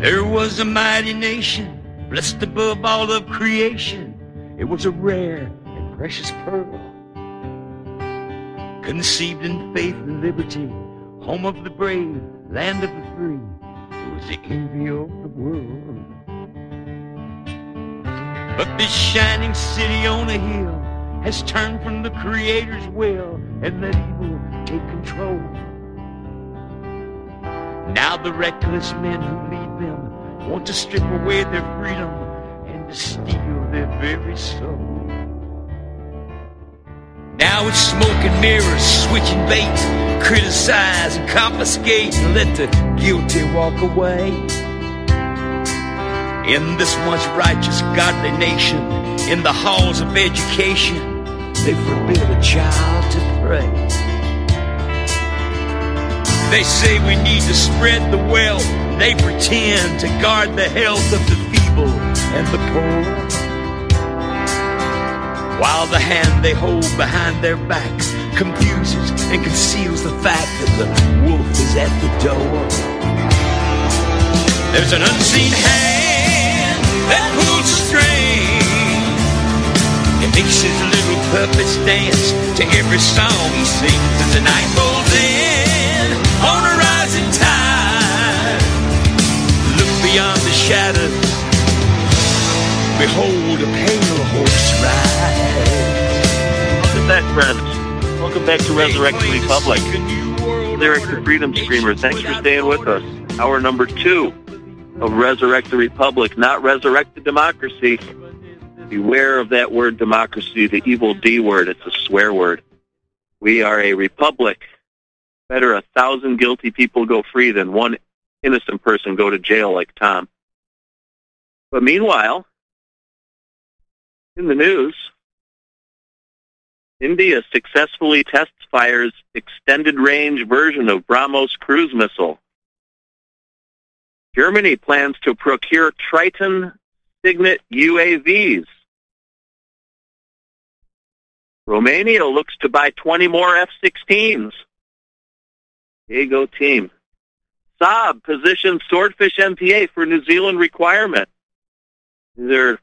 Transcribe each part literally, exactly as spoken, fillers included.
There was a mighty nation, blessed above all of creation. It was a rare and precious pearl, conceived in faith and liberty, home of the brave, land of the free. It was the envy of the world. But this shining city on a hill has turned from the Creator's will and let evil take control. Now the reckless men who lead them want to strip away their freedom and to steal their very soul. Now it's smoke and mirrors, switching bait, criticize and confiscate and let the guilty walk away. In this once righteous, godly nation, in the halls of education, they forbid a child to pray. They say we need to spread the wealth. They pretend to guard the health of the feeble and the poor, while the hand they hold behind their back confuses and conceals the fact that the wolf is at the door. There's an unseen hand that pulls a string. It makes his little puppets dance to every song he sings as the night rolls in on a rising tide. Look beyond the shadows, behold a pale horse ride. Welcome back, friends. Welcome back to Resurrected Republic. Lyric the Freedom Screamer, thanks for staying with us. Hour number two of Resurrect the Republic, not Resurrect the Democracy. Beware of that word democracy, the evil D word. It's a swear word. We are a republic. Better a thousand guilty people go free than one innocent person go to jail like Tom. But meanwhile, in the news, India successfully test fires extended-range version of BrahMos cruise missile. Germany plans to procure Triton Signet U A Vs. Romania looks to buy twenty more F sixteens. There you go, team. Saab positions Swordfish M P A for New Zealand requirement. These are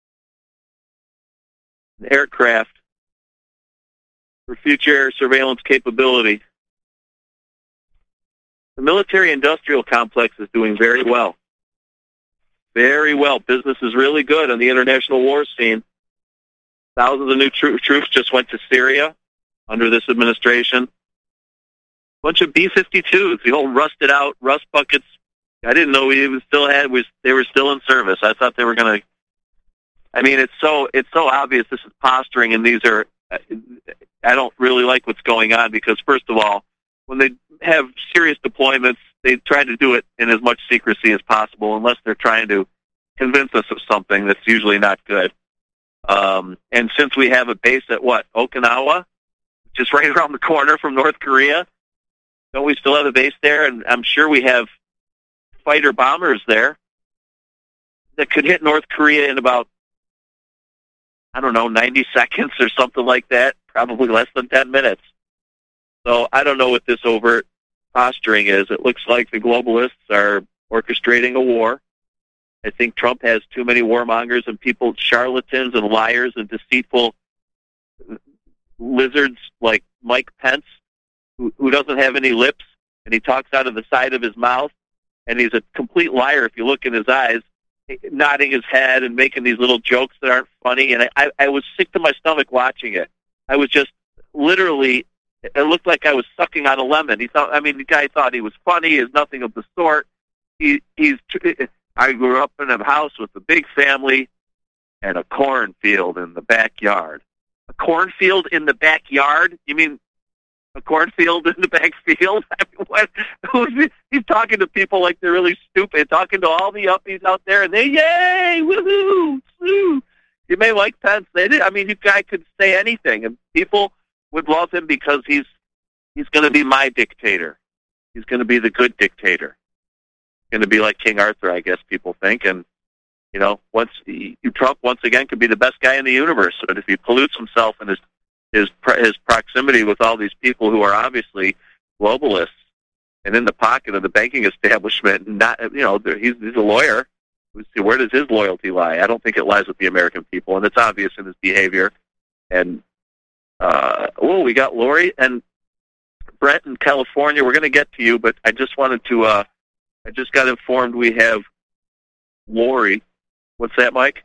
aircraft for future air surveillance capability. The military-industrial complex is doing very well. Very well. Business is really good on the international war scene. Thousands of new tro- troops just went to Syria under this administration. Bunch of B fifty-twos, the old rusted-out rust buckets. I didn't know we even still had. Was they were still in service. I thought they were going to. I mean, it's so it's so obvious this is posturing, and these are. I don't really like what's going on because, first of all, when they have serious deployments, they try to do it in as much secrecy as possible, unless they're trying to convince us of something that's usually not good. Um, and since we have a base at what Okinawa, which is right around the corner from North Korea. Don't we still have a base there? And I'm sure we have fighter bombers there that could hit North Korea in about, I don't know, ninety seconds or something like that, probably less than ten minutes. So I don't know what this overt posturing is. It looks like the globalists are orchestrating a war. I think Trump has too many warmongers and people, charlatans and liars and deceitful lizards like Mike Pence, who, who doesn't have any lips, and he talks out of the side of his mouth, and he's a complete liar if you look in his eyes, nodding his head and making these little jokes that aren't funny. And I, I, I was sick to my stomach watching it. I was just literally, it looked like I was sucking on a lemon. He thought, I mean, the guy thought he was funny. Is nothing of the sort. He, he's. I grew up in a house with a big family and a cornfield in the backyard. A cornfield in the backyard? You mean a cornfield in the backfield? I mean, what? He's talking to people like they're really stupid, talking to all the uppies out there, and they, yay, woohoo, woo. You may like Pence. They did. I mean, you guy could say anything, and people would love him because he's he's going to be my dictator. He's going to be the good dictator. Going to be like King Arthur, I guess people think, and you know, once he, Trump once again could be the best guy in the universe. But if he pollutes himself and his his his proximity with all these people who are obviously globalists, and in the pocket of the banking establishment. Not, you know, he's, he's a lawyer. Where does his loyalty lie? I don't think it lies with the American people, and it's obvious in his behavior. And, uh, oh, we got Lori and Brent in California. We're going to get to you, but I just wanted to, uh, I just got informed we have Lori. What's that, Mike?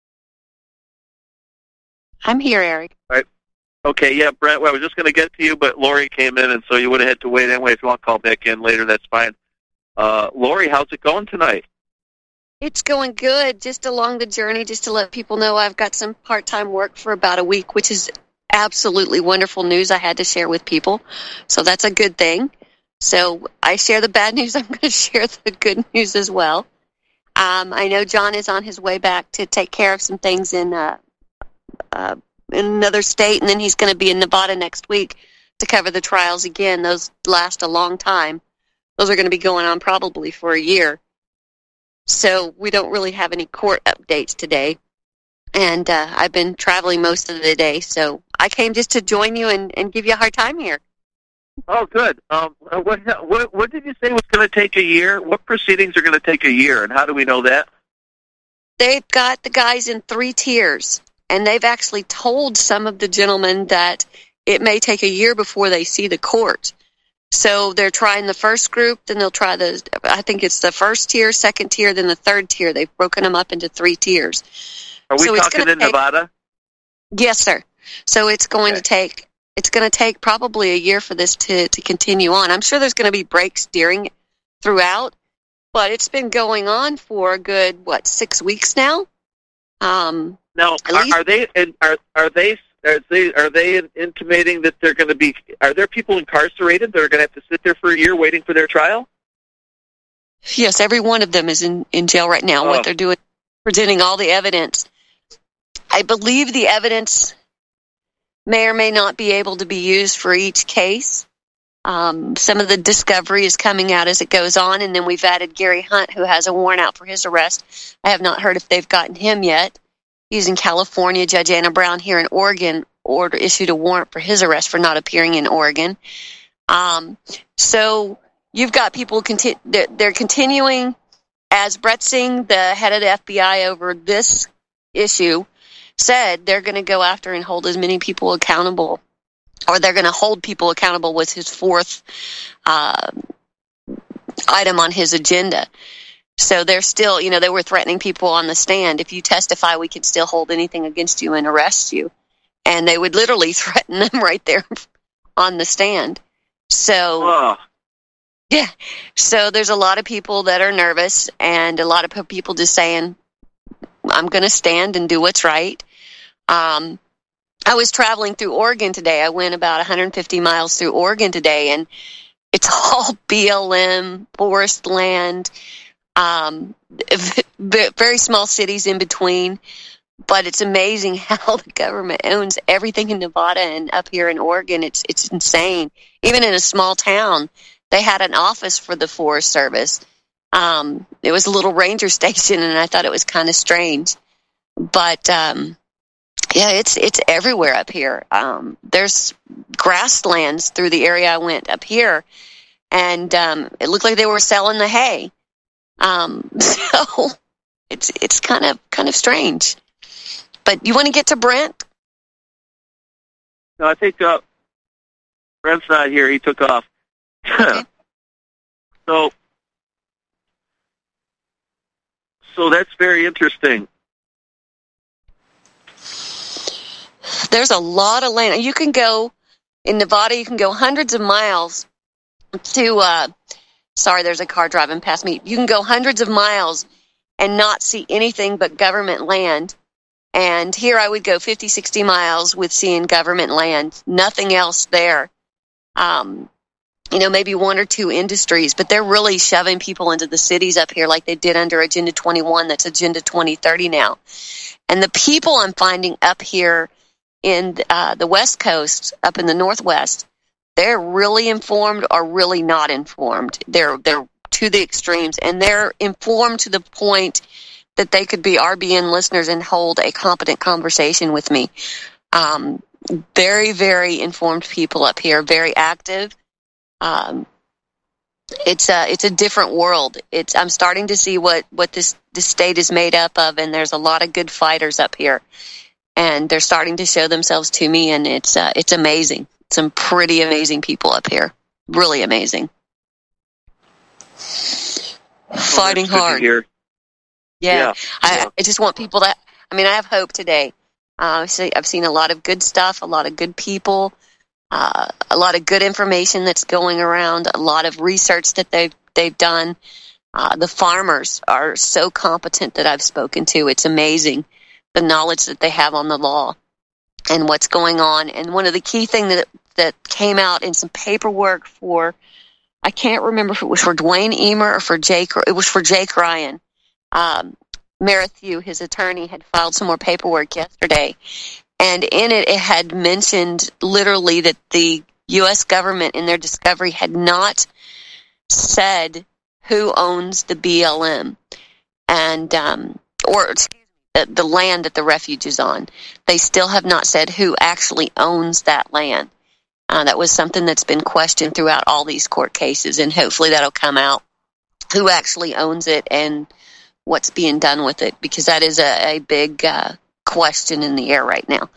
I'm here, Eric. All right. Okay, yeah, Brent, well, I was just going to get to you, but Lori came in, and so you would have had to wait anyway. If you want to call back in later, that's fine. Uh, Lori, how's it going tonight? It's going good, just along the journey, just to let people know I've got some part-time work for about a week, which is absolutely wonderful news I had to share with people. So that's a good thing. So I share the bad news. I'm going to share the good news as well. Um, I know John is on his way back to take care of some things in uh, uh, in another state, and then he's going to be in Nevada next week to cover the trials again. Those last a long time. Those are going to be going on probably for a year. So we don't really have any court updates today. And uh, I've been traveling most of the day, so I came just to join you and, and give you a hard time here. Oh, good. Um, what, what what did you say was going to take a year? What proceedings are going to take a year, and how do we know that? They've got the guys in three tiers, and they've actually told some of the gentlemen that it may take a year before they see the court. So they're trying the first group, then they'll try the, I think it's the first tier, second tier, then the third tier. They've broken them up into three tiers. Are we so talking in take, Nevada? Yes, sir. So it's going okay. to take, it's going to take probably a year for this to, to continue on. I'm sure there's going to be breaks during, throughout, but it's been going on for a good, what, six weeks now? Um, now, are, least, are they, are, are they, Are they, are they intimating that they're going to be, are there people incarcerated that are going to have to sit there for a year waiting for their trial? Yes, every one of them is in, in jail right now. Oh. What they're doing, presenting all the evidence. I believe the evidence may or may not be able to be used for each case. Um, some of the discovery is coming out as it goes on, and then we've added Gary Hunt, who has a warrant out for his arrest. I have not heard if they've gotten him yet. He's in California. Judge Anna Brown here in Oregon order issued a warrant for his arrest for not appearing in Oregon. Um, so you've got people, conti- they're, they're continuing, as Brett Singh, the head of the F B I over this issue, said they're going to go after and hold as many people accountable, or they're going to hold people accountable with his fourth uh, item on his agenda. So they're still, you know, they were threatening people on the stand. If you testify, we can still hold anything against you and arrest you. And they would literally threaten them right there on the stand. So, oh. yeah. So there's a lot of people that are nervous, and a lot of people just saying, I'm going to stand and do what's right. Um, I was traveling through Oregon today. I went about one hundred fifty miles through Oregon today, and it's all B L M, forest land, Um, very small cities in between, but it's amazing how the government owns everything in Nevada and up here in Oregon. It's it's insane. Even in a small town, they had an office for the Forest Service. Um, it was a little ranger station, and I thought it was kind of strange. But um, yeah, it's it's everywhere up here. Um, there's grasslands through the area I went up here, and um, it looked like they were selling the hay. Um, so it's, it's kind of, kind of strange, but you want to get to Brent? No, I think, uh, Brent's not here. He took off. Okay. so, so that's very interesting. There's a lot of land. You can go in Nevada, you can go hundreds of miles to, uh, Sorry, there's a car driving past me. You can go hundreds of miles and not see anything but government land. And here I would go fifty, sixty miles with seeing government land, nothing else there. Um, you know, maybe one or two industries, but they're really shoving people into the cities up here like they did under Agenda twenty-one. That's Agenda twenty thirty now. And the people I'm finding up here in uh, the West Coast, up in the Northwest, they're really informed or really not informed. They're they're to the extremes, and they're informed to the point that they could be R B N listeners and hold a competent conversation with me. Um, very, very informed people up here, very active. Um, it's a it's a different world. It's I'm starting to see what what this this state is made up of, and there's a lot of good fighters up here, and they're starting to show themselves to me, and it's uh, it's amazing. Some pretty amazing people up here, really amazing, well, fighting hard. Yeah, yeah. I, yeah. I just want people that. I mean, I have hope today. Uh, I've seen a lot of good stuff, a lot of good people. Uh, a lot of good information that's going around, a lot of research that they've they've done. Uh, the farmers are so competent that I've spoken to. It's amazing the knowledge that they have on the law and what's going on. And one of the key things that that came out in some paperwork for, I can't remember if it was for Dwayne Emer or for Jake, it was for Jake Ryan. Um, Marathew, his attorney, had filed some more paperwork yesterday. And in it, it had mentioned literally that the U S government in their discovery had not said who owns the B L M and um, or excuse me, the, the land that the refuge is on. They still have not said who actually owns that land. Uh, that was something that's been questioned throughout all these court cases, and hopefully that'll come out, who actually owns it and what's being done with it, because that is a, a big uh question in the air right now.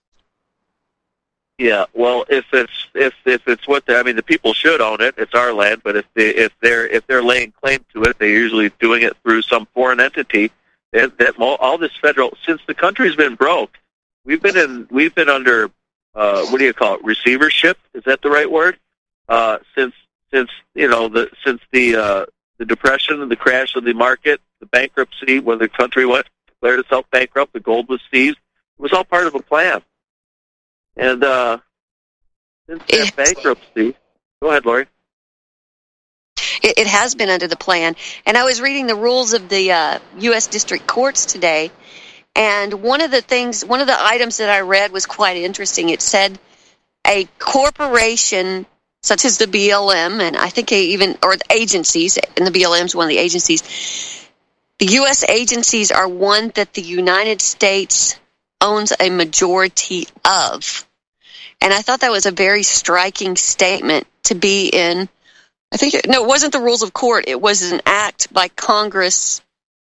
Yeah, well, if it's if if it's what they, I mean, the people should own it. It's our land, but if they if they're if they're laying claim to it, they're usually doing it through some foreign entity. That, that all this federal, since the country's been broke, we've been in we've been under uh, what do you call it, receivership? Is that the right word? Uh, since since you know the since the uh, the depression and the crash of the market, the bankruptcy when the country went. Declared itself bankrupt, the gold was seized. It was all part of a plan. And uh, since that bankruptcy, go ahead, Lori. It, it has been under the plan. And I was reading the rules of the uh, U S District Courts today, and one of the things, one of the items that I read was quite interesting. It said a corporation such as the B L M, and I think even, or the agencies, and the B L M is one of the agencies, the U S agencies are one that the United States owns a majority of. And I thought that was a very striking statement to be in. I think, it, no, it wasn't the rules of court. It was an act by Congress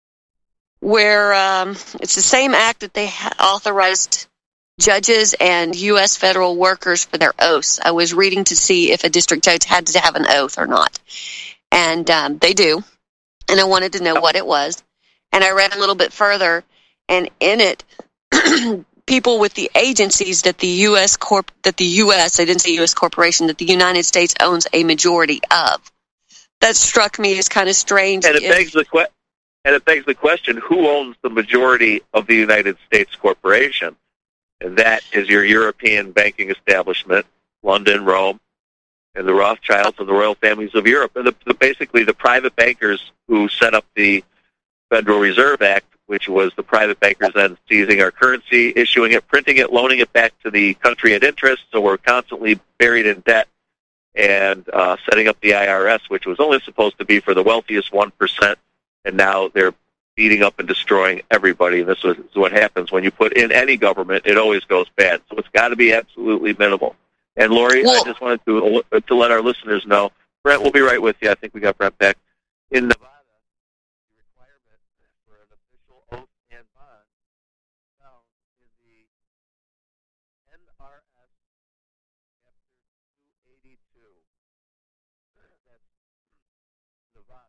where um, it's the same act that they authorized judges and U S federal workers for their oaths. I was reading to see if a district judge had to have an oath or not. And um, they do. And I wanted to know what it was. And I read a little bit further, and in it, people with the agencies that the U S corp that the U S I didn't say U S corporation that the United States owns a majority of. That struck me as kind of strange. And it if, begs the que- and it begs the question: who owns the majority of the United States corporation? And that is your European banking establishment, London, Rome, and the Rothschilds and the royal families of Europe, and the, the, basically the private bankers who set up the Federal Reserve Act, which was the private bankers then seizing our currency, issuing it, printing it, loaning it back to the country at interest, so we're constantly buried in debt, and uh, setting up the I R S, which was only supposed to be for the wealthiest one percent, and now they're beating up and destroying everybody. And this is what happens when you put in any government. It always goes bad. So it's got to be absolutely minimal. And Lori, well, I just wanted to to let our listeners know, Brent will be right with you. I think we got Brent back. In Nevada, the requirement for an official oath and bond found in the N R S Chapter two eighty-two. That's Nevada.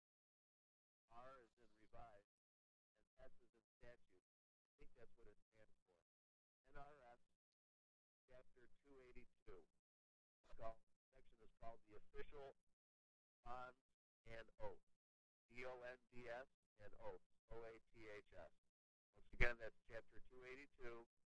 R is in revised, and S is in statute. I think that's what it stands for. N R S Chapter two eighty-two. It's called, section is called the Official Bond and Oath. D O N D S and Oath. O A T H S. Once again, that's Chapter two eighty-two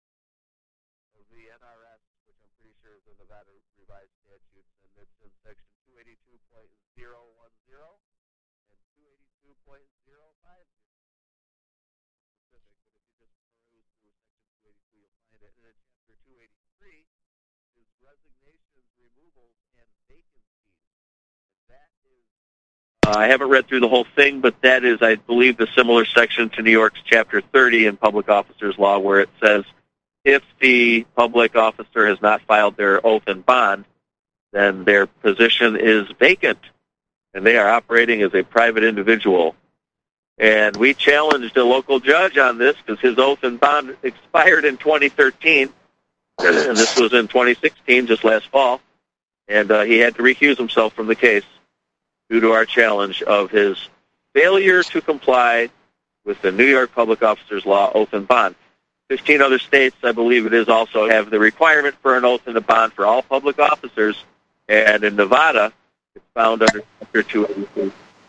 of the N R S, which I'm pretty sure is the Nevada Revised Statutes, and it's in section two eighty-two point oh one oh and two eighty-two point oh five oh. Specific, but if you just peruse through section two eighty-two, you'll find it. And then chapter two eighty-three is resignations, removals, and vacancies. And that is, uh, I haven't read through the whole thing, but that is, I believe, the similar section to New York's Chapter thirty in Public Officers Law, where it says if the public officer has not filed their oath and bond, then their position is vacant. and they are operating as a private individual. And we challenged a local judge on this because his oath and bond expired in twenty thirteen, and this was in twenty sixteen, just last fall, and uh, he had to recuse himself from the case due to our challenge of his failure to comply with the New York Public Officers Law oath and bond. Fifteen other states, I believe it is, also have the requirement for an oath and a bond for all public officers, and in Nevada, it's found under Chapter two eighty-two.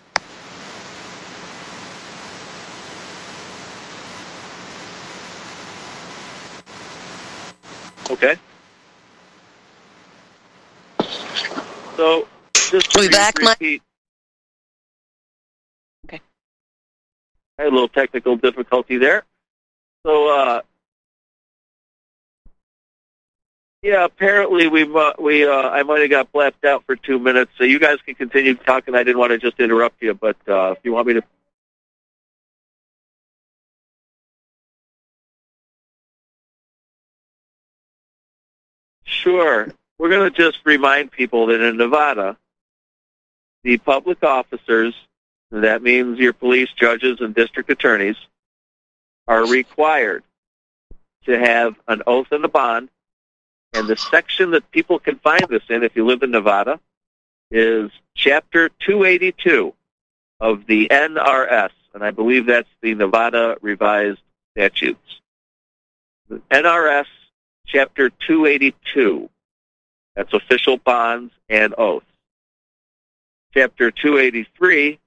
Okay. So, just to we back, repeat. Okay. I had a little technical difficulty there. So, uh, yeah, apparently we uh, we uh, I might have got blacked out for two minutes. So you guys can continue talking. I didn't want to just interrupt you, but uh, if you want me to. Sure. We're going to just remind people that in Nevada, the public officers, that means your police, judges, and district attorneys, are required to have an oath and a bond. And the section that people can find this in, if you live in Nevada, is Chapter two eighty-two of the N R S. And I believe that's the Nevada Revised Statutes. The N R S Chapter two eighty-two. That's official bonds and oaths. Chapter two eighty-three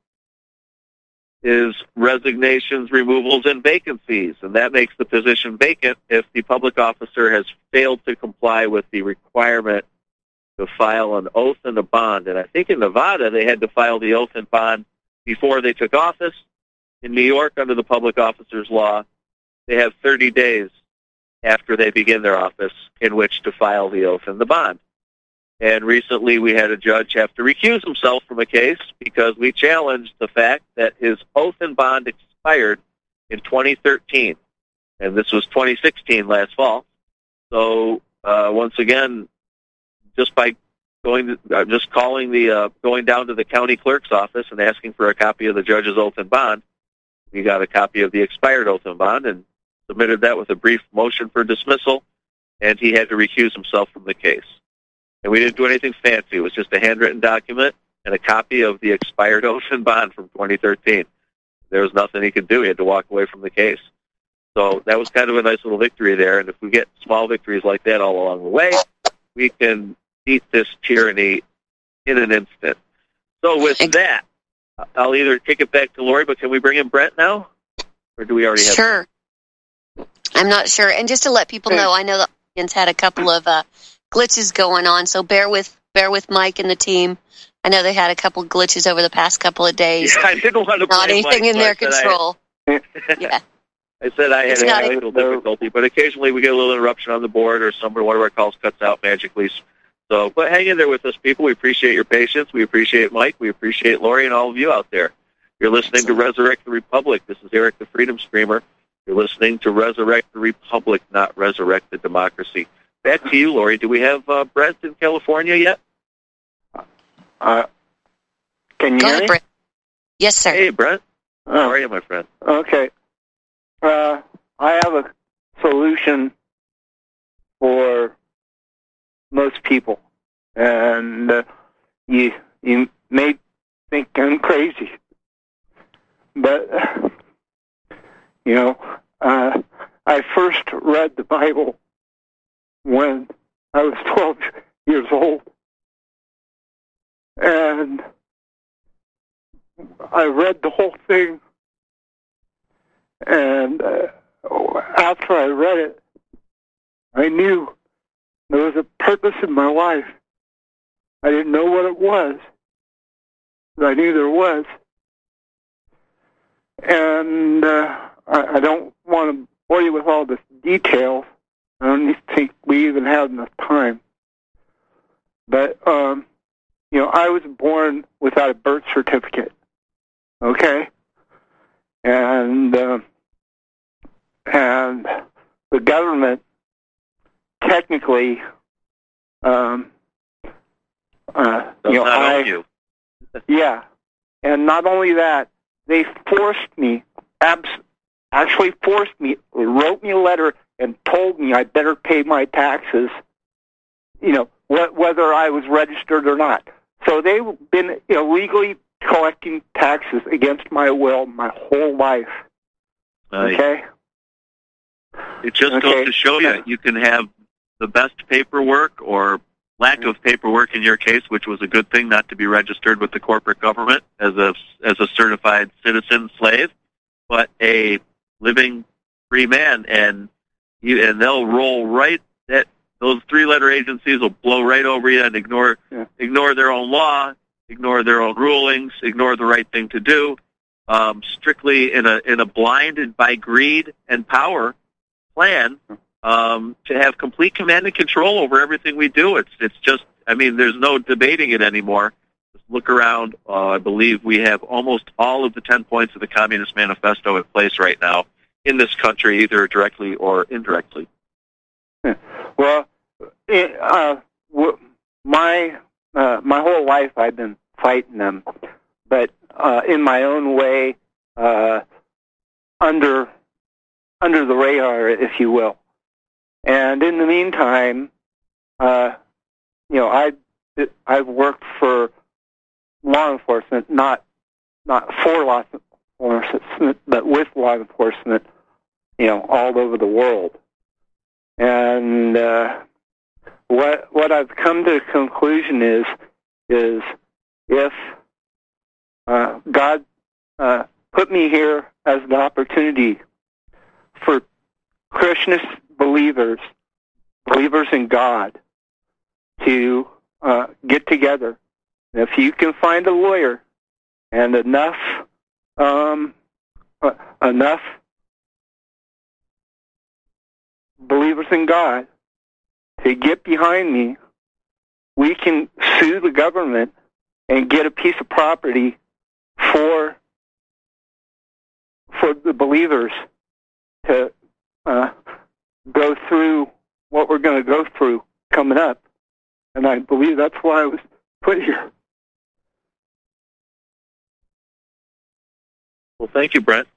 is resignations, removals, and vacancies, and that makes the position vacant if the public officer has failed to comply with the requirement to file an oath and a bond. And I think in Nevada they had to file the oath and bond before they took office. In New York, under the Public Officers Law, they have thirty days after they begin their office in which to file the oath and the bond. And recently we had a judge have to recuse himself from a case because we challenged the fact that his oath and bond expired in twenty thirteen. And this was twenty sixteen last fall. So uh, once again, just by going, to, uh, just calling the, uh, going down to the county clerk's office and asking for a copy of the judge's oath and bond, we got a copy of the expired oath and bond and submitted that with a brief motion for dismissal, and he had to recuse himself from the case. And we didn't do anything fancy. It was just a handwritten document and a copy of the expired oath and bond from twenty thirteen. There was nothing he could do. He had to walk away from the case. So that was kind of a nice little victory there. And if we get small victories like that all along the way, we can beat this tyranny in an instant. So with that, I'll either kick it back to Lori, but can we bring in Brent now? Or do we already have... Sure. I'm not sure. And just to let people know, I know the audience had a couple of uh, glitches going on, so bear with bear with Mike and the team. I know they had a couple of glitches over the past couple of days. Yeah, I didn't want to Not anything Mike, in their control. I, yeah. I said I had a little difficulty, but occasionally we get a little interruption on the board or somewhere one of our calls cuts out magically. So, but hang in there with us, people. We appreciate your patience. We appreciate Mike. We appreciate Lori and all of you out there. You're listening to Resurrect the Republic. This is Eric the Freedom Screamer. You're listening to Resurrect the Republic, not Resurrect the Democracy. Back to you, Lori. Do we have uh, Brent in California yet? Uh, can you Go hear ahead, me? Brent. Yes, sir. Hey, Brent. Oh, How are you, my friend? okay. Uh, I have a solution for most people, and uh, you you may think I'm crazy, but you know, uh, I first read the Bible when I was twelve years old, and I read the whole thing, and uh, after I read it, I knew there was a purpose in my life. I didn't know what it was, but I knew there was. And uh, I, I don't want to bore you with all the details. I don't think we even have enough time. But, um, you know, I was born without a birth certificate, okay? And, uh, and the government technically, um, uh, Does you know, not I, own you. Yeah. And not only that, they forced me, abs- actually forced me, wrote me a letter and told me I better pay my taxes, you know, wh- whether I was registered or not. So they've been illegally collecting taxes against my will my whole life. Right. Okay? It just Okay. goes to show you, you can have the best paperwork or lack of paperwork in your case, which was a good thing not to be registered with the corporate government as a as a certified citizen slave, but a living free man, and you and they'll roll right that those three letter agencies will blow right over you and ignore Yeah. ignore their own law, ignore their own rulings, ignore the right thing to do, um, strictly in a in a blinded by greed and power plan. Um, to have complete command and control over everything we do. It's it's just, I mean, there's no debating it anymore. Just look around. Uh, I believe we have almost all of the ten points of the Communist Manifesto in place right now in this country, either directly or indirectly. Well, it, uh, w- my uh, my whole life I've been fighting them, but uh, in my own way, uh, under under the radar, if you will. And in the meantime, uh, you know, I I've worked for law enforcement, not not for law enforcement, but with law enforcement, you know, all over the world. And uh, what what I've come to a conclusion is is if uh, God uh, put me here as an opportunity for Christian believers, believers in God, to uh, get together. And if you can find a lawyer and enough, um, uh, enough believers in God to get behind me, we can sue the government and get a piece of property for for the believers to uh, go through what we're going to go through coming up. And I believe that's why I was put here. Well, thank you, Brent.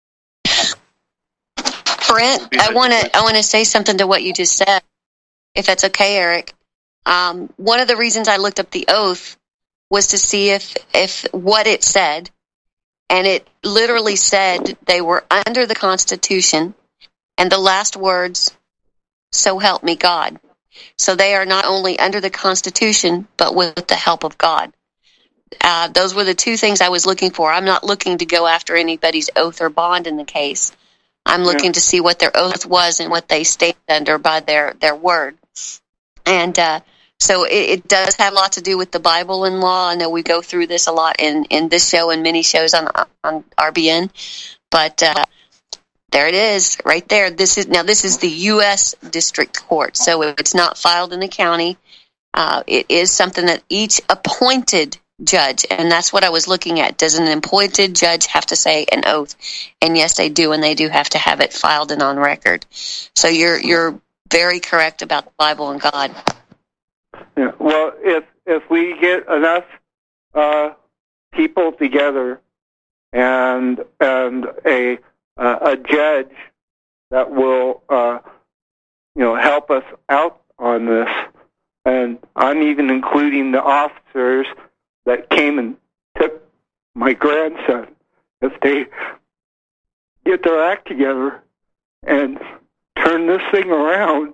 Brent, I want to I want to say something to what you just said, if that's okay, Eric. Um, one of the reasons I looked up the oath was to see if if what it said, and it literally said they were under the Constitution, and the last words, "So help me God." So they are not only under the Constitution, but with the help of God. Uh, those were the two things I was looking for. I'm not looking to go after anybody's oath or bond in the case. I'm looking yeah. to see what their oath was and what they stand under by their, their word. And uh, so it, it does have a lot to do with the Bible and law. I know we go through this a lot in, in this show and many shows on on R B N. But uh, there it is, right there. This is now this is the U S District Court, so it's not filed in the county. Uh, it is something that each appointed judge, and that's what I was looking at. Does an appointed judge have to say an oath? And yes, they do, and they do have to have it filed and on record. So you're you're very correct about the Bible and God. Yeah, well, if if we get enough uh, people together and and a uh, a judge that will uh, you know help us out on this, and I'm even including the officers that came and took my grandson, if they get their act together and turn this thing around,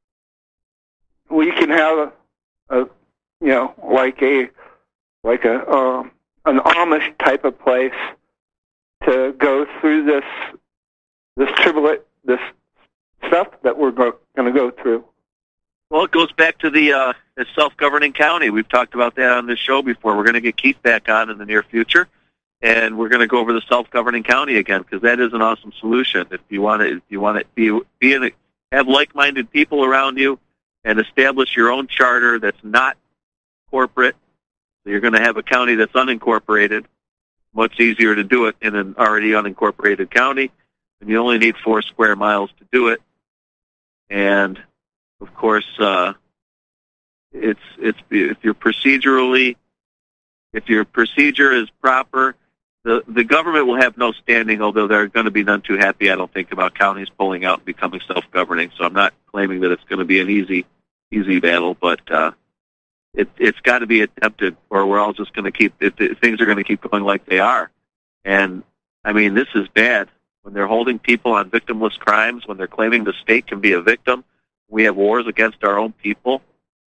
we can have a, a you know, like a like a um, an Amish type of place to go through this this tribulate this stuff that we're go, going to go through. Well, it goes back to the, uh, the self-governing county. We've talked about that on this show before. We're going to get Keith back on in the near future, and we're going to go over the self-governing county again, because that is an awesome solution. If you want to, if you want to be, be in a, have like-minded people around you, and establish your own charter that's not corporate, so you're going to have a county that's unincorporated. Much easier to do it in an already unincorporated county, and you only need four square miles to do it. And of course, uh, it's it's if you're procedurally if your procedure is proper, the the government will have no standing, although they're going to be none too happy, I don't think, about counties pulling out and becoming self-governing. So I'm not claiming that it's going to be an easy easy battle, but uh, it, it's got to be attempted, or we're all just going to keep, it, it, things are going to keep going like they are. And, I mean, this is bad. When they're holding people on victimless crimes, when they're claiming the state can be a victim, we have wars against our own people.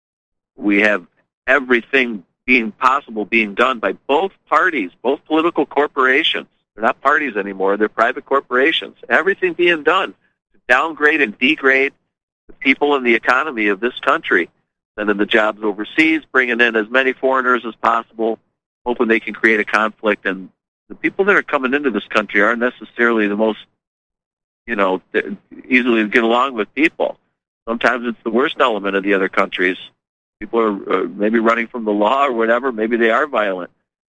We have everything being possible being done by both parties, both political corporations. They're not parties anymore. They're private corporations. Everything being done to downgrade and degrade the people and the economy of this country, sending the jobs overseas, bringing in as many foreigners as possible, hoping they can create a conflict. And the people that are coming into this country aren't necessarily the most, you know, easily get along with people. Sometimes it's the worst element of the other countries. People are uh, maybe running from the law or whatever. Maybe they are violent.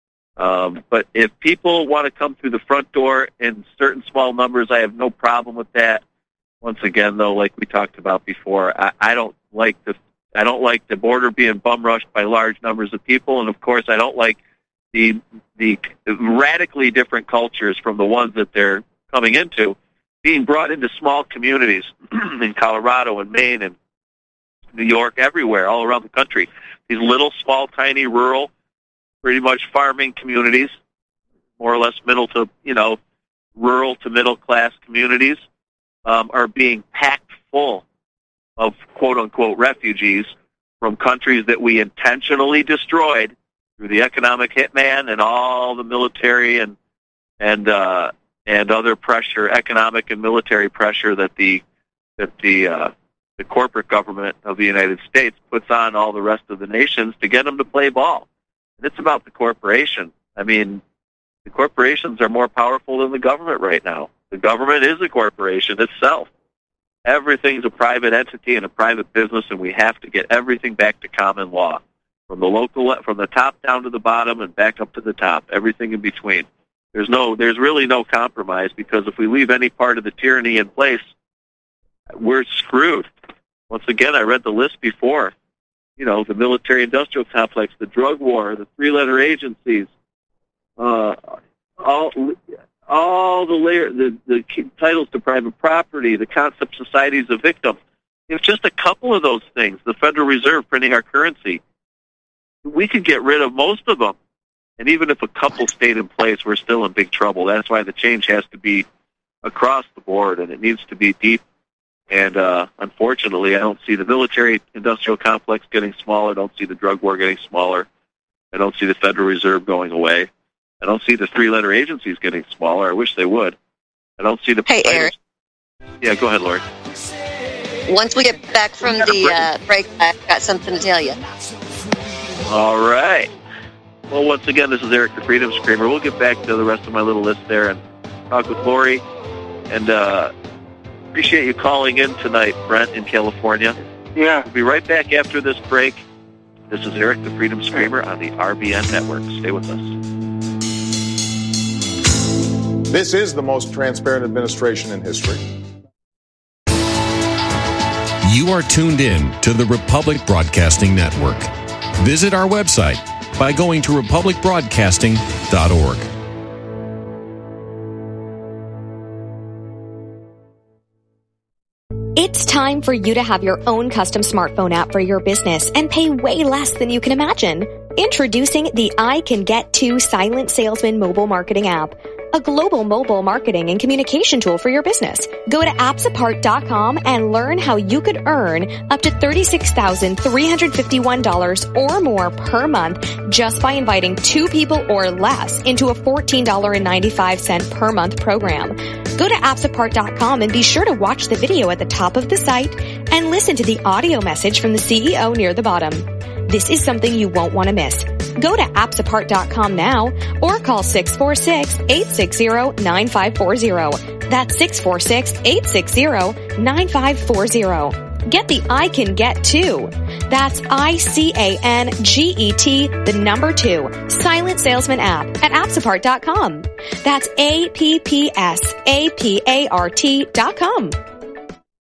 Um, but if people want to come through the front door in certain small numbers, I have no problem with that. Once again, though, like we talked about before, I, I don't like the I don't like the border being bum rushed by large numbers of people, and of course, I don't like the the radically different cultures from the ones that they're coming into being brought into small communities in Colorado and Maine and New York, everywhere, all around the country. These little, small, tiny, rural, pretty much farming communities, more or less middle to, you know, rural to middle-class communities, um, are being packed full of quote-unquote refugees from countries that we intentionally destroyed through the economic hitman and all the military and and uh, and other pressure, economic and military pressure that the that the uh, the corporate government of the United States puts on all the rest of the nations to get them to play ball. And it's about the corporation. I mean, the corporations are more powerful than the government right now. The government is a corporation itself. Everything's a private entity and a private business, and we have to get everything back to common law, from the local, from the top down to the bottom and back up to the top, everything in between. There's no, there's really no compromise, because if we leave any part of the tyranny in place, we're screwed. Once again, I read the list before. You know, the military-industrial complex, the drug war, the three-letter agencies, uh, all all the layer, the, the titles to private property, the concept society is a victim. If just a couple of those things, the Federal Reserve printing our currency, we could get rid of most of them. And even if a couple stayed in place, we're still in big trouble. That's why the change has to be across the board, and it needs to be deep. And uh, unfortunately, I don't see the military-industrial complex getting smaller. I don't see the drug war getting smaller. I don't see the Federal Reserve going away. I don't see the three-letter agencies getting smaller. I wish they would. I don't see the... Hey, Eric. Yeah, go ahead, Lori. Once we get back from the uh, break, I've got something to tell you. All right. Well, once again, this is Eric the Freedom Screamer. We'll get back to the rest of my little list there and talk with Lori. And uh, appreciate you calling in tonight, Brent, in California. Yeah. We'll be right back after this break. This is Eric the Freedom Screamer on the R B N Network. Stay with us. This is the most transparent administration in history. You are tuned in to the Republic Broadcasting Network. Visit our website by going to republic broadcasting dot org. It's time for you to have your own custom smartphone app for your business and pay way less than you can imagine. Introducing the I Can Get To Silent Salesman mobile marketing app, a global mobile marketing and communication tool for your business. Go to apps apart dot com and learn how you could earn up to thirty-six thousand three hundred fifty-one dollars or more per month just by inviting two people or less into a fourteen dollars and ninety-five cents per month program. Go to apps apart dot com and be sure to watch the video at the top of the site and listen to the audio message from the C E O near the bottom. This is something you won't want to miss. Go to apps apart dot com now or call six four six, eight six zero, nine five four zero. That's six four six, eight six zero, nine five four zero. Get the I Can Get To. That's I C A N G E T, the number two, Silent Salesman app at apps apart dot com. That's A P P S A P A R T dot com.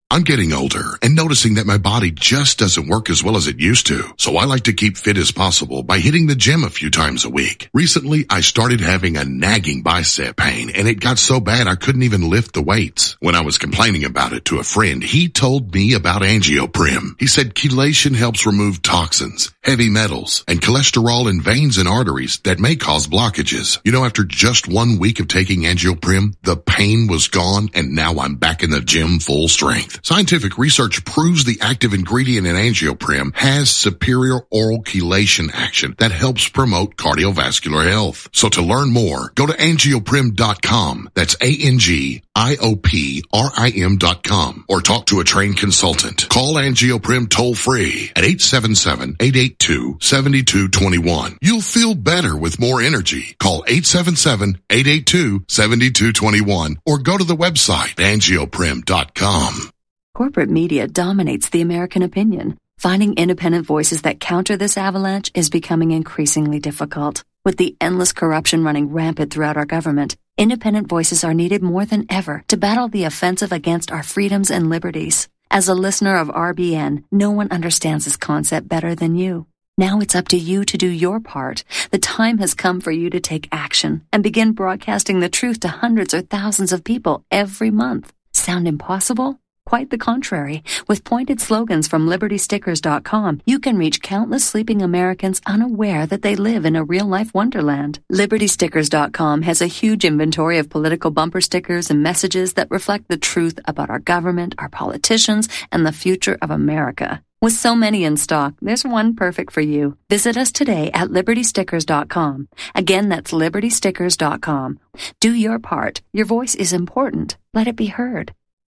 I'm getting older and noticing that my body just doesn't work as well as it used to. So I like to keep fit as possible by hitting the gym a few times a week. Recently, I started having a nagging bicep pain and it got so bad I couldn't even lift the weights. When I was complaining about it to a friend, he told me about AngioPrim. He said chelation helps remove toxins, heavy metals, and cholesterol in veins and arteries that may cause blockages. You know, after just one week of taking AngioPrim, the pain was gone and now I'm back in the gym full strength. Scientific research proves the active ingredient in AngioPrim has superior oral chelation action that helps promote cardiovascular health. So to learn more, go to angioprim dot com. That's A N G I O P R I M dot com or talk to a trained consultant. Call AngioPrim toll free at eight seven seven, eight eight two, seven two two one. You'll feel better with more energy. Call eight seven seven, eight eight two, seven two two one or go to the website angioprim dot com. Corporate media dominates the American opinion. Finding independent voices that counter this avalanche is becoming increasingly difficult. With the endless corruption running rampant throughout our government, independent voices are needed more than ever to battle the offensive against our freedoms and liberties. As a listener of R B N, no one understands this concept better than you. Now it's up to you to do your part. The time has come for you to take action and begin broadcasting the truth to hundreds or thousands of people every month. Sound impossible? Quite the contrary. With pointed slogans from liberty stickers dot com, you can reach countless sleeping Americans unaware that they live in a real-life wonderland. liberty stickers dot com has a huge inventory of political bumper stickers and messages that reflect the truth about our government, our politicians, and the future of America. With so many in stock, there's one perfect for you. Visit us today at liberty stickers dot com. Again, that's liberty stickers dot com. Do your part. Your voice is important. Let it be heard.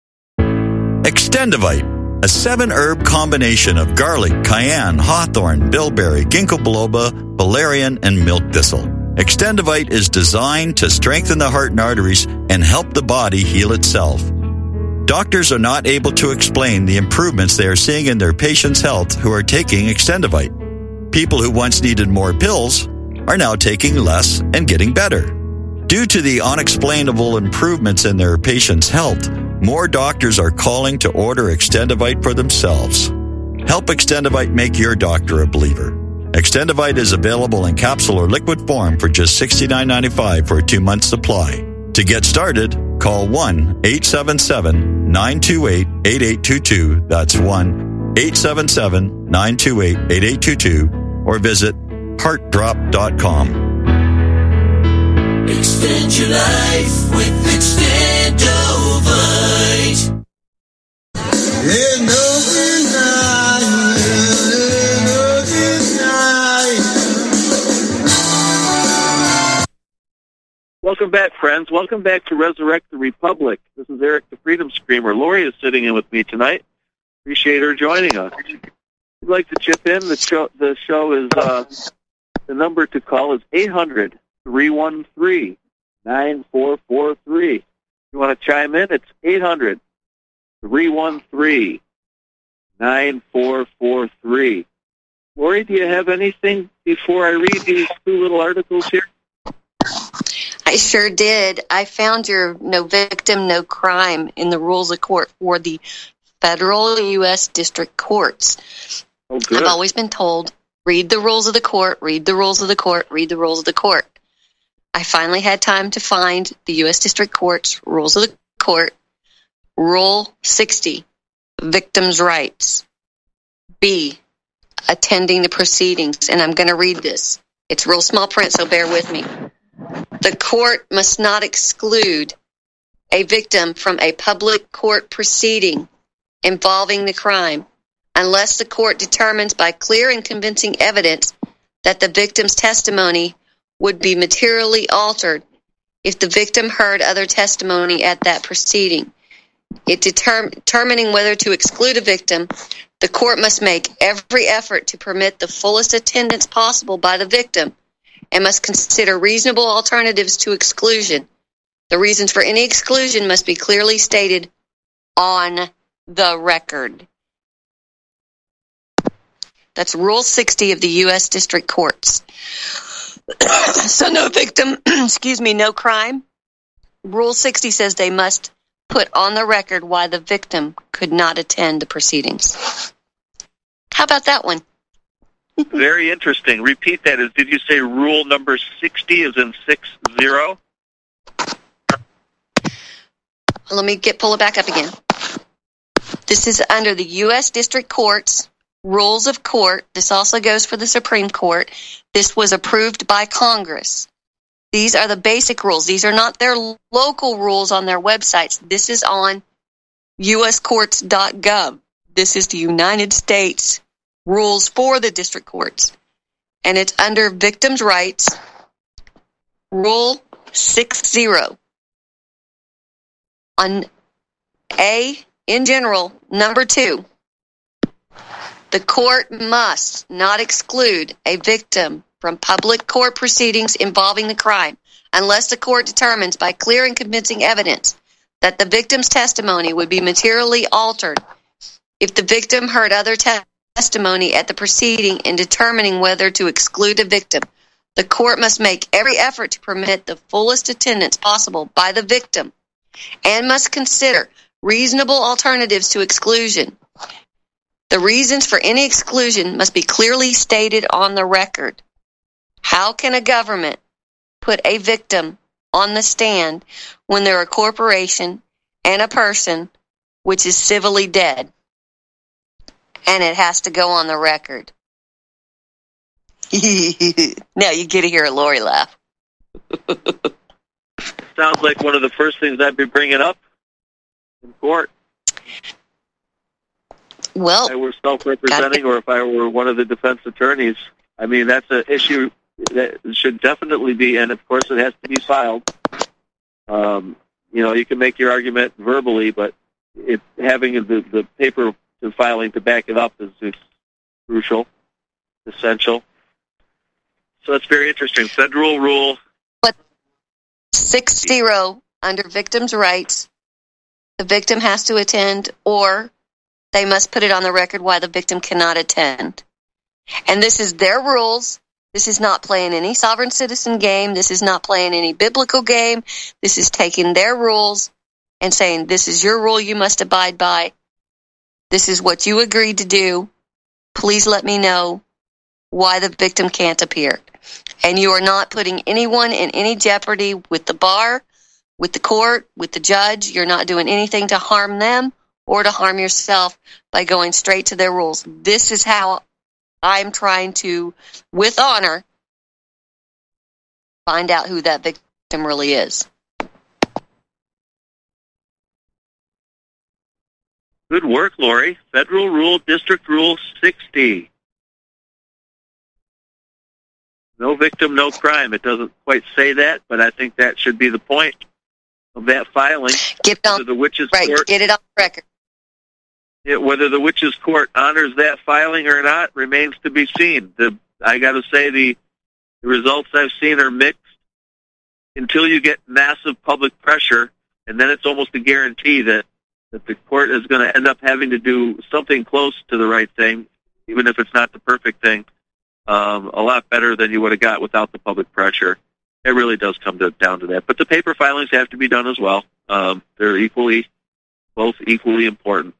Extendivite, a seven-herb combination of garlic, cayenne, hawthorn, bilberry, ginkgo biloba, valerian, and milk thistle. Extendivite is designed to strengthen the heart and arteries and help the body heal itself. Doctors are not able to explain the improvements they are seeing in their patients' health who are taking Extendivite. People who once needed more pills are now taking less and getting better. Due to the unexplainable improvements in their patients' health, more doctors are calling to order Extendivite for themselves. Help Extendivite make your doctor a believer. Extendivite is available in capsule or liquid form for just sixty-nine ninety-five for a two-month supply. To get started, call one eight seven seven, nine two eight, eight eight two two. That's one eight seven seven, nine two eight, eight eight two two or visit heart drop dot com. Extend your life with Extendivite. Ain't no denying, ain't no denying. Welcome back, friends. Welcome back to Resurrect the Republic. This is Eric the Freedom Screamer. Lori is sitting in with me tonight. Appreciate her joining us. If you'd like to chip in, the show, the show is, uh, the number to call is eight hundred, three one three, nine four four three. If you want to chime in, it's eight hundred, three one three, nine four four three. Lori, do you have anything before I read these two little articles here? I sure did. I found your no victim, no crime in the rules of court for the federal U S district courts. Oh, good. I've always been told, read the rules of the court, read the rules of the court, read the rules of the court. I finally had time to find the U S District Court's rules of the court. Rule sixty, victims' rights. B, attending the proceedings. And I'm going to read this. It's real small print, so bear with me. The court must not exclude a victim from a public court proceeding involving the crime unless the court determines by clear and convincing evidence that the victim's testimony would be materially altered if the victim heard other testimony at that proceeding. In determ- determining whether to exclude a victim, the court must make every effort to permit the fullest attendance possible by the victim and must consider reasonable alternatives to exclusion. The reasons for any exclusion must be clearly stated on the record. That's Rule sixty of the U S District Courts. So no victim, excuse me, no crime. Rule sixty says they must put on the record why the victim could not attend the proceedings. How about that one? Very interesting. Repeat that. Is did you say rule number sixty is in six zero? Let me get pull it back up again. This is under the U S District Court's Rules of Court. This also goes for the Supreme Court. This was approved by Congress. These are the basic rules. These are not their local rules on their websites. This is on U S courts dot gov. This is the United States rules for the district courts. And it's under Victims' Rights, Rule sixty. On A, in general, number two, the court must not exclude a victim from public court proceedings involving the crime unless the court determines by clear and convincing evidence that the victim's testimony would be materially altered if the victim heard other te- testimony at the proceeding in determining whether to exclude a victim. The court must make every effort to permit the fullest attendance possible by the victim and must consider reasonable alternatives to exclusion. The reasons for any exclusion must be clearly stated on the record. How can a government put a victim on the stand when they're a corporation and a person which is civilly dead? And it has to go on the record. Now you get to hear Lori laugh. Sounds like one of the first things I'd be bringing up in court. Well, if I were self-representing or if I were one of the defense attorneys, I mean, that's an issue that should definitely be, and of course it has to be filed. Um, you know, you can make your argument verbally, but it, having the, the paper and filing to back it up is, is crucial, essential. So that's very interesting. Federal rule. But six zero under victims' rights, the victim has to attend, or they must put it on the record why the victim cannot attend. And this is their rules. This is not playing any sovereign citizen game. This is not playing any biblical game. This is taking their rules and saying, this is your rule you must abide by. This is what you agreed to do. Please let me know why the victim can't appear. And you are not putting anyone in any jeopardy with the bar, with the court, with the judge. You're not doing anything to harm them or to harm yourself by going straight to their rules. This is how I'm trying to, with honor, find out who that victim really is. Good work, Lori. Federal Rule, District Rule sixty. No victim, no crime. It doesn't quite say that, but I think that should be the point of that filing. Get it on, the witches right, court, get it on record. Yeah, whether the witches court honors that filing or not remains to be seen. The, I got to say the, the results I've seen are mixed until you get massive public pressure, and then it's almost a guarantee that, that the court is going to end up having to do something close to the right thing, even if it's not the perfect thing. Um, a lot better than you would have got without the public pressure. It really does come to, down to that. But the paper filings have to be done as well. Um, they're equally, both equally important.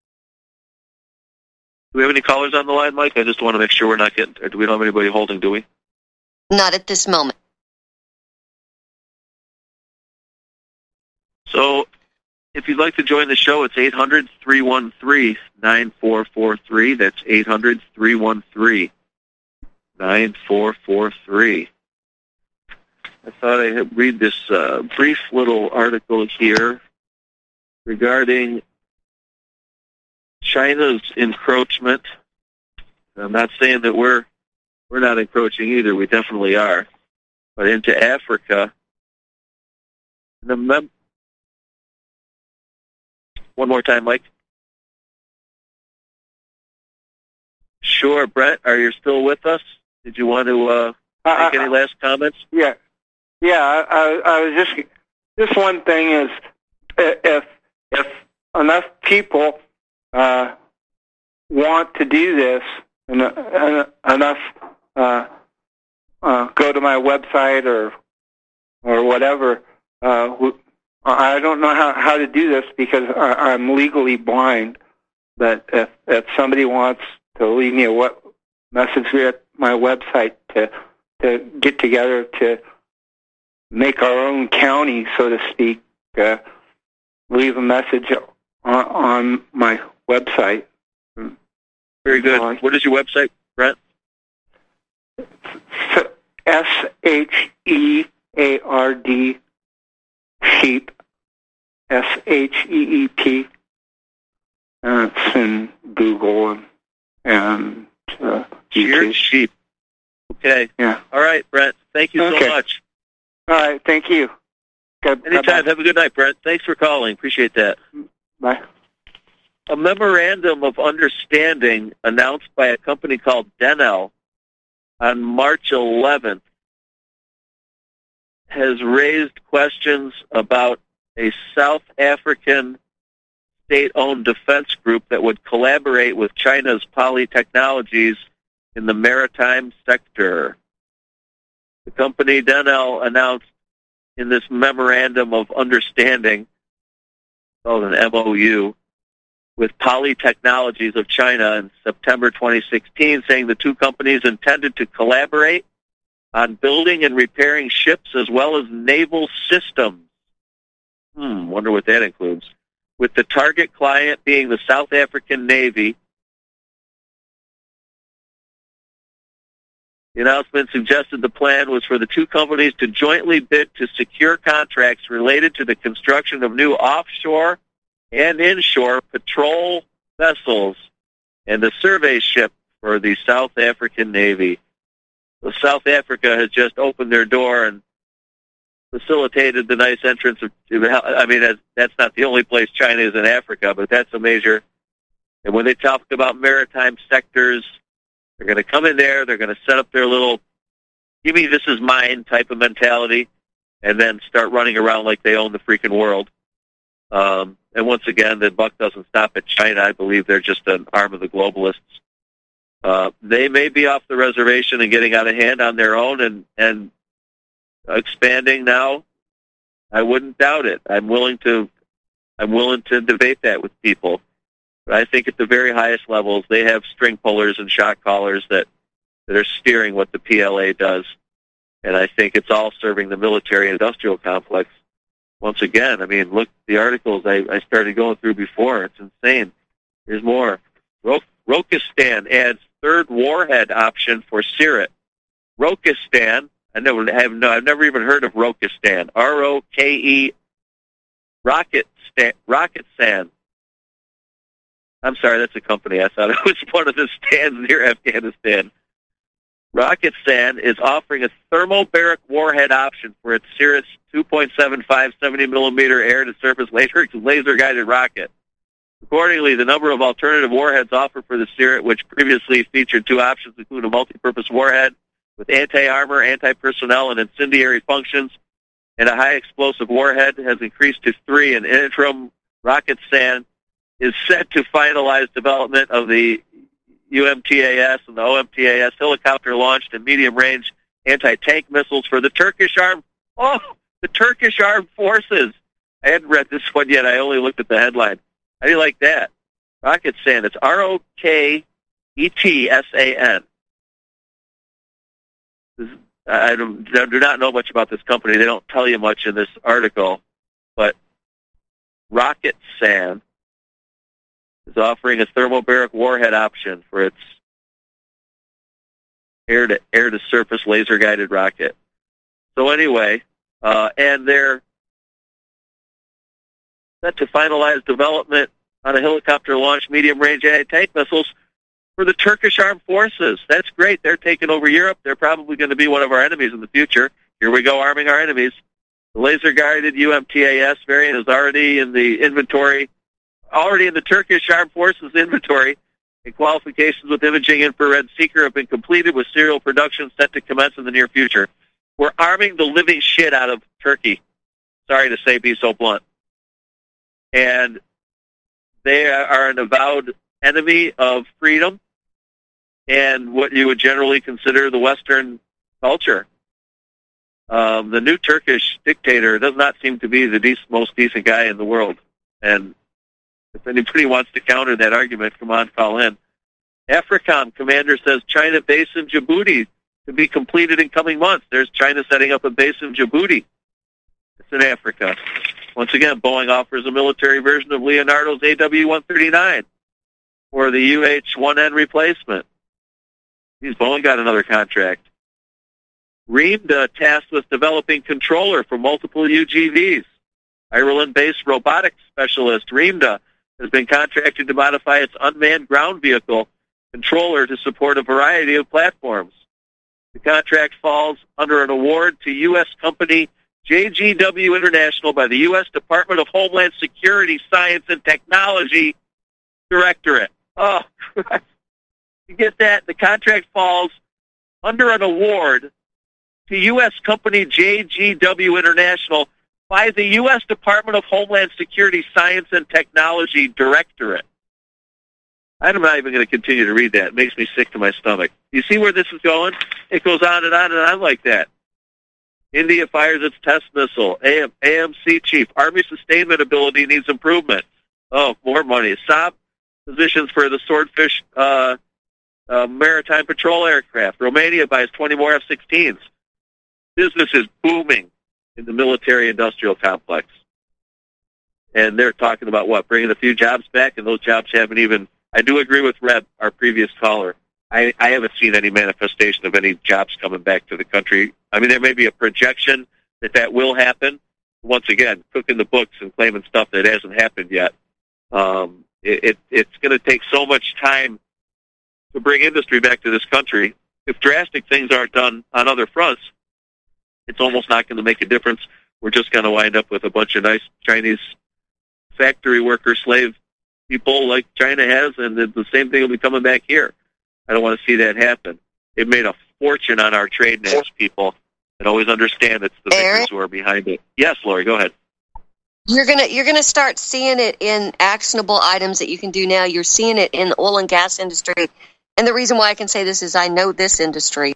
Do we have any callers on the line, Mike? I just want to make sure we're not getting, or do we don't have anybody holding, do we? Not at this moment. So, if you'd like to join the show, it's eight hundred, three one three, nine four four three. That's eight hundred, three one three, nine four four three. I thought I'd read this uh, brief little article here regarding China's encroachment. I'm not saying that we're we're not encroaching either. We definitely are. But into Africa. The mem- One more time, Mike. Sure, Brett. Are you still with us? Did you want to uh, make uh, any last comments? Yeah, yeah. I, I, I was just just one thing is if if enough people uh, want to do this, and uh, enough uh, uh, go to my website or or whatever, uh, I don't know how, how to do this because I, I'm legally blind. But if, if somebody wants to leave me a we- message via my website to to get together to make our own county, so to speak, uh, leave a message on, on my website. Very good. What is your website, Brent? S H E A R D, sheep, S H E E P. Uh, it's in Google and, and uh, Sheared sheep. Okay. Yeah. All right, Brent. Thank you Okay. so much. All right. Thank you. Good. Anytime. Bye-bye. Have a good night, Brent. Thanks for calling. Appreciate that. Bye. A memorandum of understanding announced by a company called Denel on March eleventh has raised questions about a South African state-owned defense group that would collaborate with China's Poly Technologies in the maritime sector. The company Denel announced in this memorandum of understanding, called an M O U, with Poly Technologies of China in September twenty sixteen, saying the two companies intended to collaborate on building and repairing ships as well as naval systems. Hmm, wonder what that includes. With the target client being the South African Navy. The announcement suggested the plan was for the two companies to jointly bid to secure contracts related to the construction of new offshore and inshore patrol vessels and a survey ship for the South African Navy. So South Africa has just opened their door and facilitated the nice entrance of, I mean, that's, that's not the only place China is in Africa, but that's a major. And when they talk about maritime sectors, they're going to come in there, they're going to set up their little, give me this is mine type of mentality, and then start running around like they own the freaking world. Um, and once again, the buck doesn't stop at China. I believe they're just an arm of the globalists. Uh, they may be off the reservation and getting out of hand on their own and, and expanding now. I wouldn't doubt it. I'm willing to, I'm willing to debate that with people. But I think at the very highest levels, they have string pullers and shot callers that, that are steering what the P L A does. And I think it's all serving the military-industrial complex. Once again, I mean, look, the articles I, I started going through before. It's insane. Here's more. Ro- Rokistan adds third warhead option for Sirit. Rokistan, I never have no, I've never even heard of Rokistan. R O K E, Rocket Stan, Rokistan. I'm sorry, that's a company. I thought it was one of the stands near Afghanistan. Rokistan is offering a thermobaric warhead option for its Sirit two point seven five seventy millimeter air-to-surface laser, laser-guided rocket. Accordingly, the number of alternative warheads offered for the Sirit, which previously featured two options, include a multi-purpose warhead with anti-armor, anti-personnel, and incendiary functions, and a high-explosive warhead, has increased to three. An interim Rokistan is set to finalize development of the U M T A S and the O M T A S helicopter-launched and medium-range anti-tank missiles for the Turkish armed, oh, the Turkish armed forces. I hadn't read this one yet. I only looked at the headline. How do you like that? Rokistan. It's R O K E T S A N. I don't, do not know much about this company. They don't tell you much in this article, but Rokistan is offering a thermobaric warhead option for its air-to air-to-surface laser-guided rocket. So anyway, uh, and they're set to finalize development on a helicopter-launched medium-range anti-tank missiles for the Turkish armed forces. That's great. They're taking over Europe. They're probably going to be one of our enemies in the future. Here we go, arming our enemies. The laser-guided U M T A S variant is already in the inventory, already in the Turkish armed forces inventory, and qualifications with imaging infrared seeker have been completed with serial production set to commence in the near future. We're arming the living shit out of Turkey. Sorry to say, be so blunt. And they are an avowed enemy of freedom and what you would generally consider the Western culture. Um, the new Turkish dictator does not seem to be the de- most decent guy in the world. And if anybody wants to counter that argument, come on, call in. AFRICOM commander says China base in Djibouti to be completed in coming months. There's China setting up a base in Djibouti. It's in Africa. Once again, Boeing offers a military version of Leonardo's A W one thirty-nine for the U H one N replacement. Geez, Boeing got another contract. REMDA tasked with developing controller for multiple U G Vs. Ireland-based robotics specialist REMDA has been contracted to modify its unmanned ground vehicle controller to support a variety of platforms. The contract falls under an award to U S company J G W International by the U S Department of Homeland Security Science and Technology Directorate. Oh, Christ. You get that? The contract falls under an award to U S company J G W International by the U S Department of Homeland Security Science and Technology Directorate. I'm not even going to continue to read that. It makes me sick to my stomach. You see where this is going? It goes on and on and on like that. India fires its test missile. A M C chief. Army sustainment ability needs improvement. Oh, more money. Saab positions for the Swordfish uh, uh, maritime patrol aircraft. Romania buys twenty more F sixteens. Business is booming in the military-industrial complex. And they're talking about, what, bringing a few jobs back, and those jobs haven't even... I do agree with Reb, our previous caller. I, I haven't seen any manifestation of any jobs coming back to the country. I mean, there may be a projection that that will happen. Once again, cooking the books and claiming stuff that hasn't happened yet. Um, it, it, it's going to take so much time to bring industry back to this country. If drastic things aren't done on other fronts, it's almost not going to make a difference. We're just going to wind up with a bunch of nice Chinese factory worker slave people like China has, and the same thing will be coming back here. I don't want to see that happen. They've made a fortune on our trade nets, people, and always understand it's the victims who are behind it. Yes, Lori, go ahead. You're gonna you're gonna start seeing it in actionable items that you can do now. You're seeing it in the oil and gas industry, and the reason why I can say this is I know this industry.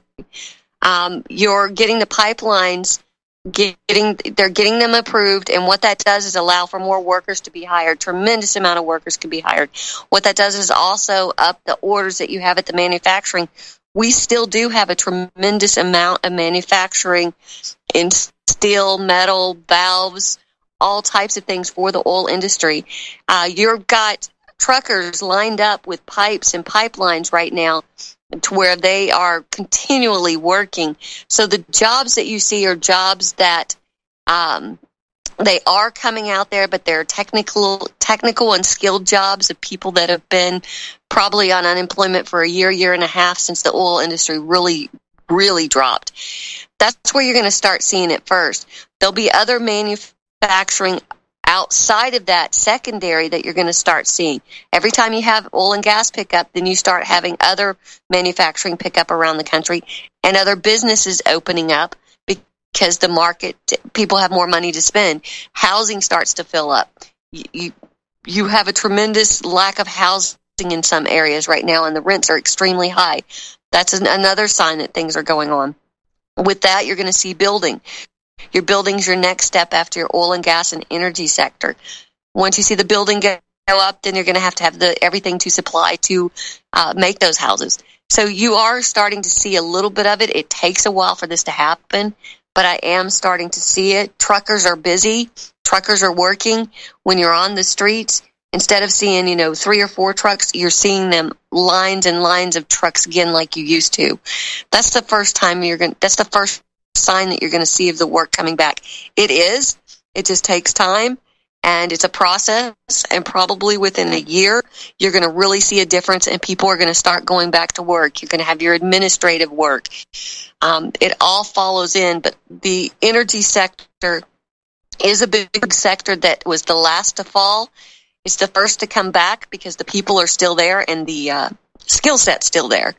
Um, you're getting the pipelines. Getting, they're getting them approved, and what that does is allow for more workers to be hired. Tremendous amount of workers can be hired. What that does is also up the orders that you have at the manufacturing. We still do have a tremendous amount of manufacturing in steel, metal, valves, all types of things for the oil industry. Uh, you've got truckers lined up with pipes and pipelines right now to where they are continually working. So the jobs that you see are jobs that um, they are coming out there, but they're technical, technical and skilled jobs of people that have been probably on unemployment for a year, year and a half since the oil industry really, really dropped. That's where you're going to start seeing it first. There'll be other manufacturing outside of that secondary that you're going to start seeing. Every time you have oil and gas pickup, then you start having other manufacturing pickup around the country and other businesses opening up because the market, people have more money to spend. Housing starts to fill up. You, you, you have a tremendous lack of housing in some areas right now, and the rents are extremely high. That's an, another sign that things are going on. With that, you're going to see building. Your building's your next step after your oil and gas and energy sector. Once you see the building go up, then you're going to have to have the everything to supply to uh, make those houses. So you are starting to see a little bit of it. It takes a while for this to happen, but I am starting to see it. Truckers are busy. Truckers are working. When you're on the streets, instead of seeing, you know, three or four trucks, you're seeing them lines and lines of trucks again like you used to. That's the first time you're going. That's the first sign that you're going to see of the work coming back. It is. It just takes time, and it's a process, and probably within a year, you're going to really see a difference, and people are going to start going back to work. You're going to have your administrative work. Um, it all follows in, but the energy sector is a big sector that was the last to fall. It's the first to come back because the people are still there, and the uh, skill set's still there.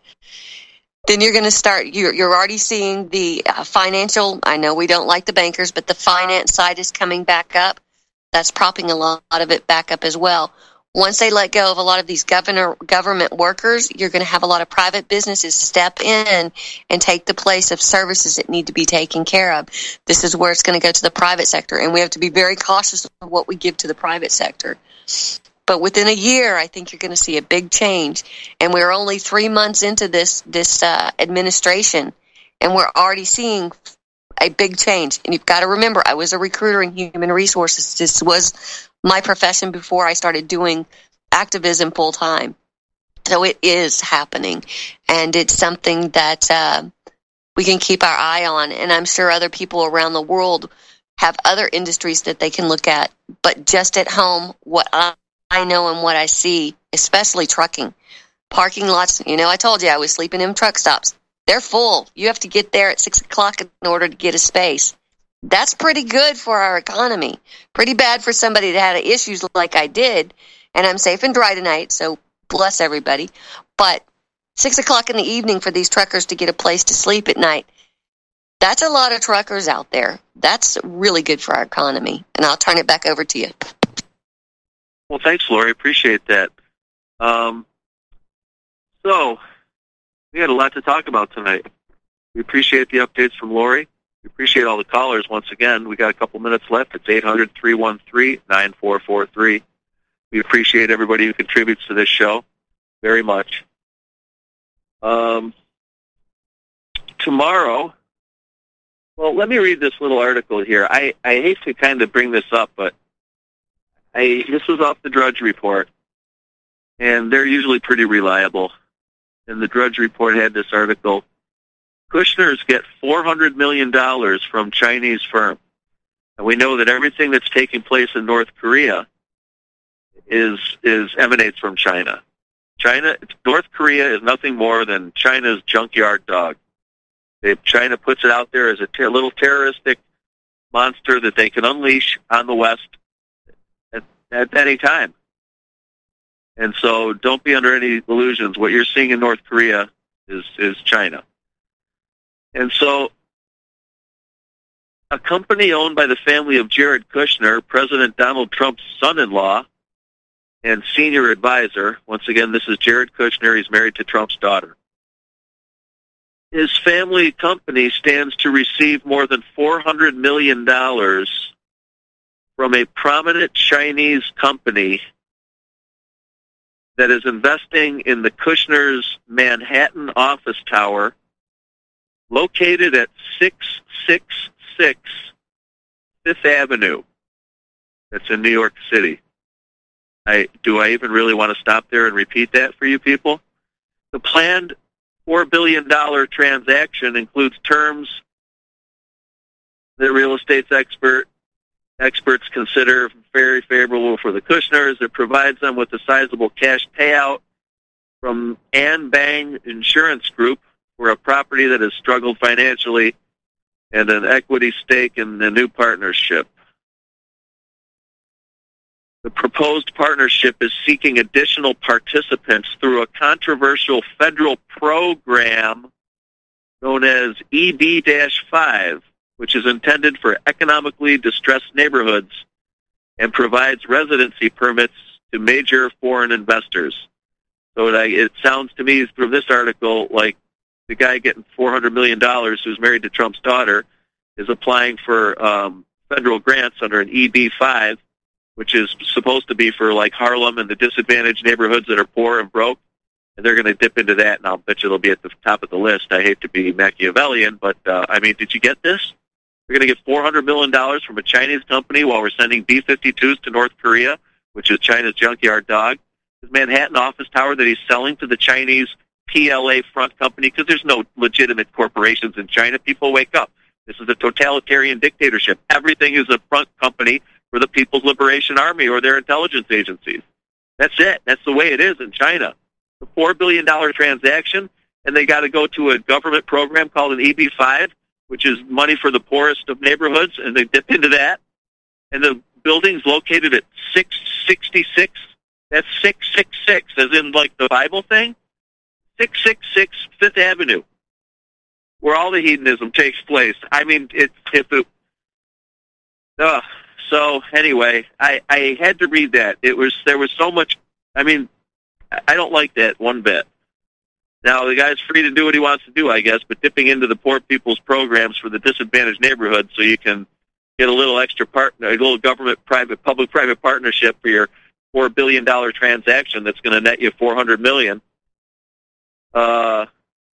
Then you're going to start, you're, you're already seeing the uh, financial, I know we don't like the bankers, but the finance side is coming back up. That's propping a lot of it back up as well. Once they let go of a lot of these governor, government workers, you're going to have a lot of private businesses step in and take the place of services that need to be taken care of. This is where it's going to go to the private sector, and we have to be very cautious of what we give to the private sector. But within a year, I think you're going to see a big change. And we're only three months into this this uh, administration, and we're already seeing a big change. And you've got to remember, I was a recruiter in human resources. This was my profession before I started doing activism full time. So it is happening, and it's something that uh, we can keep our eye on. And I'm sure other people around the world have other industries that they can look at. But just at home, what I, I know and what I see, especially trucking, parking lots, you know, I told you I was sleeping in truck stops. They're full. You have to get there at six o'clock in order to get a space. That's pretty good for our economy. Pretty bad for somebody that had issues like I did. And I'm safe and dry tonight, so bless everybody. But six o'clock in the evening for these truckers to get a place to sleep at night, that's a lot of truckers out there. That's really good for our economy. And I'll turn it back over to you. Well, thanks, Lori. Appreciate that. Um, so, we had a lot to talk about tonight. We appreciate the updates from Lori. We appreciate all the callers once again. We got a couple minutes left. It's eight hundred, three one three, nine four four three. We appreciate everybody who contributes to this show very much. Um, tomorrow, well, let me read this little article here. I, I hate to kind of bring this up, but I this was off the Drudge Report, and they're usually pretty reliable. And the Drudge Report had this article. Kushner's get four hundred million dollars from Chinese firm. And we know that everything that's taking place in North Korea is is emanates from China. China, North Korea is nothing more than China's junkyard dog. They, China puts it out there as a ter- little terroristic monster that they can unleash on the West at, at any time. And so don't be under any illusions. What you're seeing in North Korea is, is China. And so a company owned by the family of Jared Kushner, President Donald Trump's son-in-law and senior advisor, once again, this is Jared Kushner, he's married to Trump's daughter. His family company stands to receive more than four hundred million dollars from a prominent Chinese company that is investing in the Kushner's Manhattan office tower located at six sixty-six Fifth Avenue. That's in New York City. I, do I even really want to stop there and repeat that for you people? The planned four billion dollars transaction includes terms that real estate expert experts consider very favorable for the Kushners. It provides them with a sizable cash payout from Anbang Insurance Group for a property that has struggled financially and an equity stake in the new partnership. The proposed partnership is seeking additional participants through a controversial federal program known as E B five, which is intended for economically distressed neighborhoods and provides residency permits to major foreign investors. So it, it sounds to me from this article like the guy getting four hundred million dollars who's married to Trump's daughter is applying for um, federal grants under an E B five, which is supposed to be for like Harlem and the disadvantaged neighborhoods that are poor and broke. And they're going to dip into that, and I'll bet you it'll be at the top of the list. I hate to be Machiavellian, but, uh, I mean, did you get this? We're going to get four hundred million dollars from a Chinese company while we're sending B fifty-twos to North Korea, which is China's junkyard dog. His Manhattan office tower that he's selling to the Chinese P L A front company, because there's no legitimate corporations in China. People wake up. This is a totalitarian dictatorship. Everything is a front company for the People's Liberation Army or their intelligence agencies. That's it. That's the way it is in China. The four billion dollars transaction, and they got to go to a government program called an E B five, which is money for the poorest of neighborhoods, and they dip into that. And the building's located at six sixty-six. That's six six six, as in like the Bible thing. six sixty-six Fifth Avenue, where all the hedonism takes place. I mean, it's if it. Uh, so anyway, I, I had to read that. It was there was so much I mean, I don't like that one bit. Now, the guy's free to do what he wants to do, I guess, but dipping into the poor people's programs for the disadvantaged neighborhoods so you can get a little extra partner, a little government-private, public-private partnership for your four billion dollars transaction that's going to net you four hundred million dollars. Uh,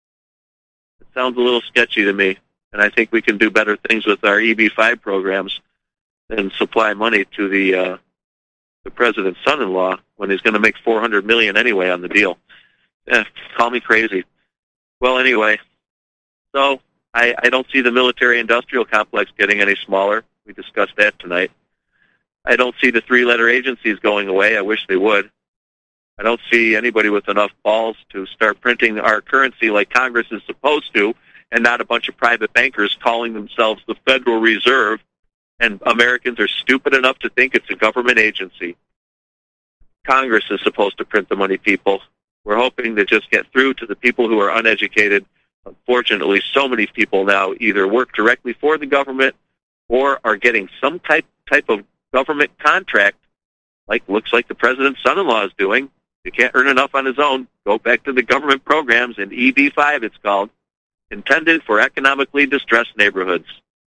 it sounds a little sketchy to me, and I think we can do better things with our E B five programs than supply money to the uh, the president's son-in-law when he's going to make four hundred million dollars anyway on the deal. Eh, call me crazy. Well, anyway, so I, I don't see the military-industrial complex getting any smaller. We discussed that tonight. I don't see the three-letter agencies going away. I wish they would. I don't see anybody with enough balls to start printing our currency like Congress is supposed to, and not a bunch of private bankers calling themselves the Federal Reserve, and Americans are stupid enough to think it's a government agency. Congress is supposed to print the money, people. We're hoping to just get through to the people who are uneducated. Unfortunately, so many people now either work directly for the government or are getting some type type of government contract, like looks like the president's son-in-law is doing. He can't earn enough on his own. Go back to the government programs in E B five, it's called, intended for economically distressed neighborhoods.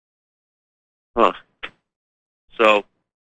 Huh. So,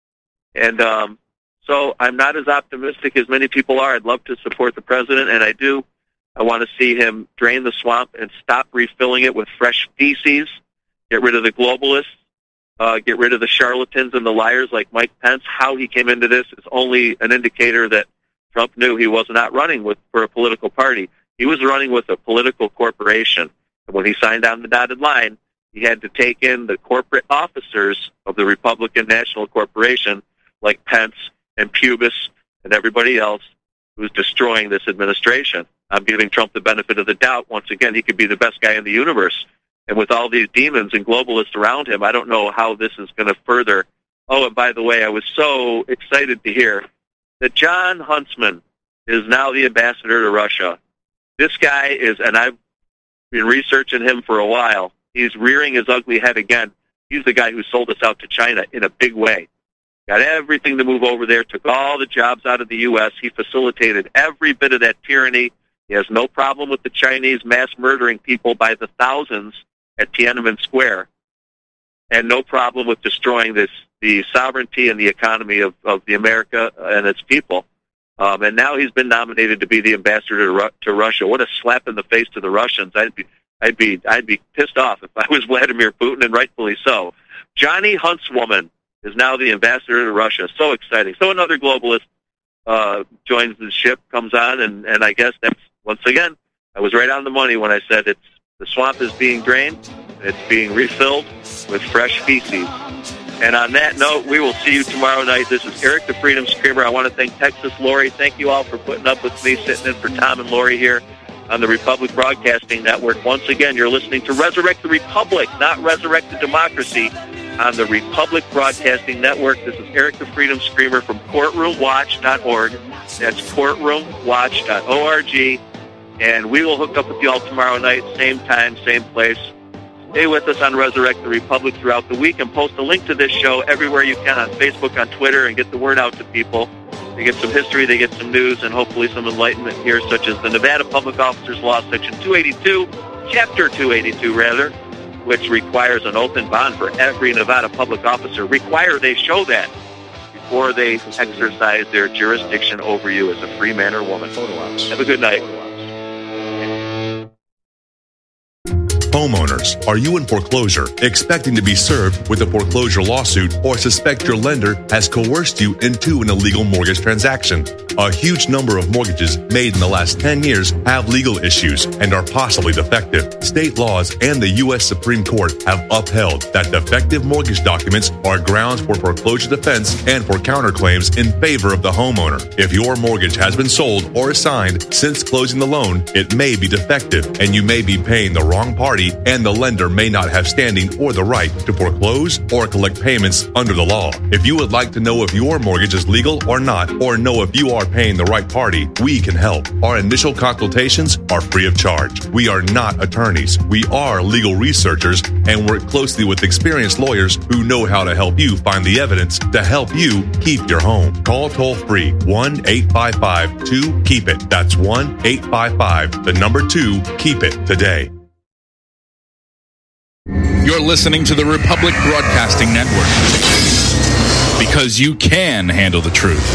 and um, so I'm not as optimistic as many people are. I'd love to support the president, and I do. I want to see him drain the swamp and stop refilling it with fresh feces, get rid of the globalists, uh, get rid of the charlatans and the liars like Mike Pence. How he came into this is only an indicator that Trump knew he was not running with for a political party. He was running with a political corporation. And when he signed on the dotted line, he had to take in the corporate officers of the Republican National Corporation, like Pence and Pubis and everybody else who's destroying this administration. I'm giving Trump the benefit of the doubt. Once again, he could be the best guy in the universe. And with all these demons and globalists around him, I don't know how this is going to further. Oh, and by the way, I was so excited to hear that John Huntsman is now the ambassador to Russia. This guy is, and I've been researching him for a while, he's rearing his ugly head again. He's the guy who sold us out to China in a big way. Got everything to move over there, took all the jobs out of the U S. He facilitated every bit of that tyranny. He has no problem with the Chinese mass murdering people by the thousands at Tiananmen Square, and no problem with destroying this the sovereignty and the economy of, of the America and its people. Um, and now he's been nominated to be the ambassador to, Ru- to Russia. What a slap in the face to the Russians! I'd be I'd be I'd be pissed off if I was Vladimir Putin, and rightfully so. Johnny Huntswoman is now the ambassador to Russia. So exciting. So another globalist uh, joins the ship, comes on, and, and I guess that's, once again, I was right on the money when I said it's the swamp is being drained, it's being refilled with fresh feces. And on that note, we will see you tomorrow night. This is Eric the Freedom Screamer. I want to thank Texas Lori. Thank you all for putting up with me, sitting in for Tom and Lori here on the Republic Broadcasting Network. Once again, you're listening to Resurrect the Republic, not Resurrect the Democracy, on the Republic Broadcasting Network. This is Eric the Freedom Screamer from courtroom watch dot org. That's courtroom watch dot org. And we will hook up with you all tomorrow night, same time, same place. Stay with us on Resurrect the Republic throughout the week, and post a link to this show everywhere you can on Facebook, on Twitter, and get the word out to people. They get some history, they get some news, and hopefully some enlightenment here, such as the Nevada Public Officers Law, Section two eighty-two, Chapter two eighty-two, rather, which requires an oath and bond for every Nevada public officer. Require they show that before they exercise their jurisdiction over you as a free man or woman. Have a good night. Homeowners, are you in foreclosure, expecting to be served with a foreclosure lawsuit, or suspect your lender has coerced you into an illegal mortgage transaction? A huge number of mortgages made in the last ten years have legal issues and are possibly defective. State laws and the U S Supreme Court have upheld that defective mortgage documents are grounds for foreclosure defense and for counterclaims in favor of the homeowner. If your mortgage has been sold or assigned since closing the loan, it may be defective and you may be paying the wrong party, and the lender may not have standing or the right to foreclose or collect payments under the law. If you would like to know if your mortgage is legal or not, or know if you are are paying the right party, we can help. Our initial consultations are free of charge. We are not attorneys. We are legal researchers and work closely with experienced lawyers who know how to help you find the evidence to help you keep your home. Call toll free one eight five five two keep it. That's one eight five five, the number two, keep it today. You're listening to the Republic Broadcasting Network because you can handle the truth.